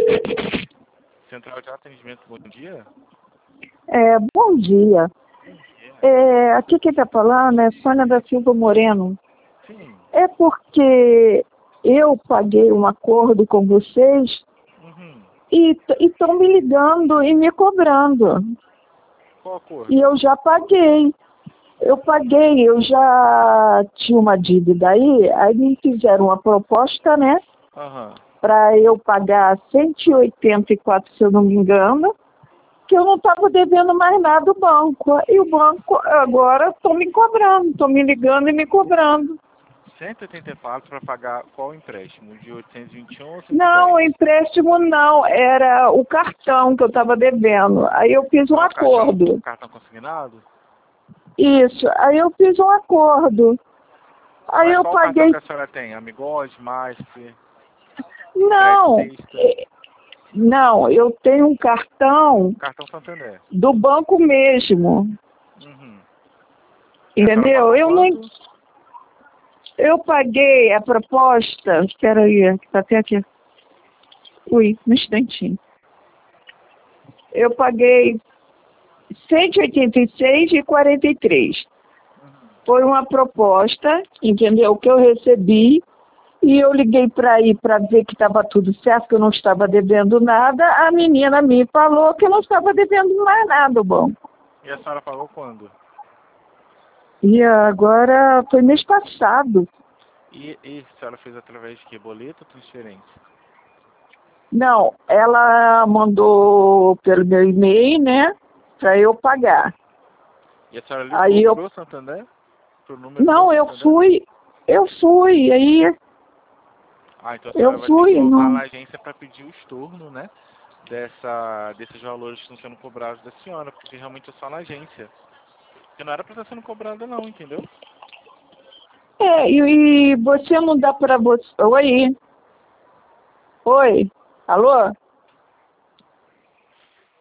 Central de Atendimento, bom dia. Bom dia. Aqui quem está falando é Sônia da Silva Moreno. Sim. É porque eu paguei um acordo com vocês e estão me ligando e me cobrando. Qual acordo? E eu já paguei. Eu já tinha uma dívida aí me fizeram uma proposta, né? Para eu pagar 184, se eu não me engano, que eu não estava devendo mais nada ao banco. E o banco agora estão me cobrando, estão me ligando e me cobrando. 184 para pagar qual empréstimo? De 821 ou 110? Não, empréstimo não, era o cartão que eu estava devendo. Aí eu fiz um acordo. Cartão consignado? Isso, aí eu fiz um acordo. Aí Mas eu qual paguei. cartão que a senhora tem? Amigos, Master? Não, não, eu tenho um cartão Cartão Santander. do banco mesmo. Entendeu? Eu paguei a proposta. Espera aí, está até aqui. Ui, um instantinho. Eu paguei 186,43. Foi uma proposta, entendeu? Que eu recebi e eu liguei para ver que estava tudo certo, que eu não estava devendo nada. A menina me falou que eu não estava devendo mais nada ao banco. E a senhora pagou quando? E agora foi mês passado. E a senhora fez através de que? Boleto ou transferência? Não, ela mandou pelo meu e-mail, né? Para eu pagar. E a senhora ligou pro Santander? Pro número Não, do Santander? eu fui, aí... Então a senhora vai ter que voltar na agência para pedir o estorno, né? Desses valores que estão sendo cobrados da senhora, porque realmente é só na agência. Porque não era para estar sendo cobrado não, entendeu? E você não dá para você... Oi? Alô?